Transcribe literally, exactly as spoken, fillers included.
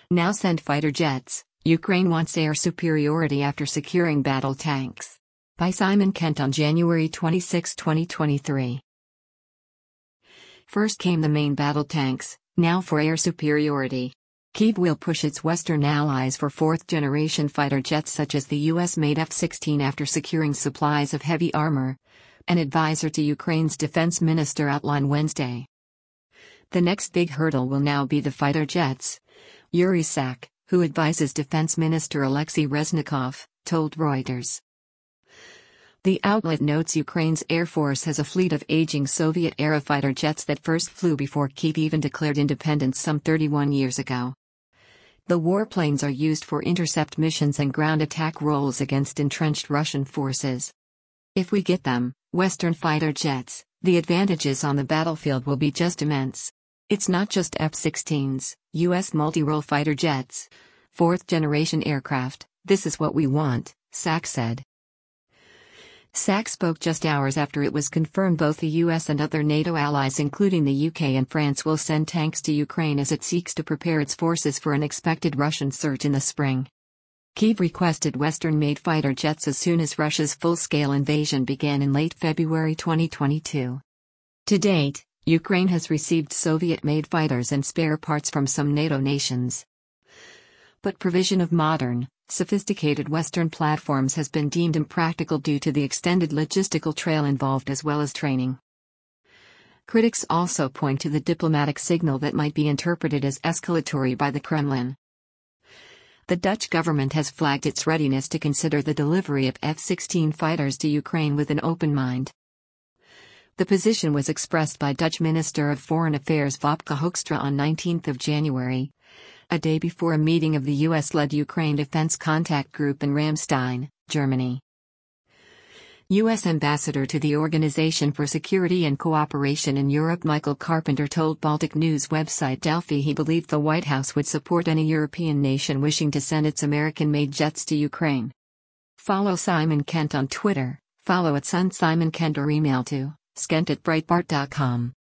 Now send fighter jets. Ukraine wants air superiority after securing battle tanks. By Simon Kent on January twenty-sixth, twenty twenty-three. First came the main battle tanks, now for air superiority. Kyiv will push its Western allies for fourth-generation fighter jets such as the U S-made F sixteen after securing supplies of heavy armor, an advisor to Ukraine's defense minister outlined Wednesday. The next big hurdle will now be the fighter jets, Yuri Sak, who advises Defense Minister Alexei Reznikov, told Reuters. The outlet notes Ukraine's Air Force has a fleet of aging Soviet-era fighter jets that first flew before Kyiv even declared independence some thirty-one years ago. The warplanes are used for intercept missions and ground attack roles against entrenched Russian forces. If we get them, Western fighter jets, the advantages on the battlefield will be just immense. It's not just F sixteens, U S multi-role fighter jets, fourth-generation aircraft, this is what we want, Sak said. Sak spoke just hours after it was confirmed both the U S and other NATO allies including the U K and France will send tanks to Ukraine as it seeks to prepare its forces for an expected Russian surge in the spring. Kyiv requested Western-made fighter jets as soon as Russia's full-scale invasion began in late February twenty twenty-two. To date, Ukraine has received Soviet-made fighters and spare parts from some NATO nations. But provision of modern, sophisticated Western platforms has been deemed impractical due to the extended logistical trail involved as well as training. Critics also point to the diplomatic signal that might be interpreted as escalatory by the Kremlin. The Dutch government has flagged its readiness to consider the delivery of F sixteen fighters to Ukraine with an open mind. The position was expressed by Dutch Minister of Foreign Affairs Wopke Hoekstra on nineteenth of January, a day before a meeting of the U S-led Ukraine Defense Contact Group in Ramstein, Germany. U S Ambassador to the Organization for Security and Cooperation in Europe Michael Carpenter told Baltic News website Delphi he believed the White House would support any European nation wishing to send its American-made jets to Ukraine. Follow Simon Kent on Twitter, follow at Sun Simon Kent or email to skent at breitbart dot com.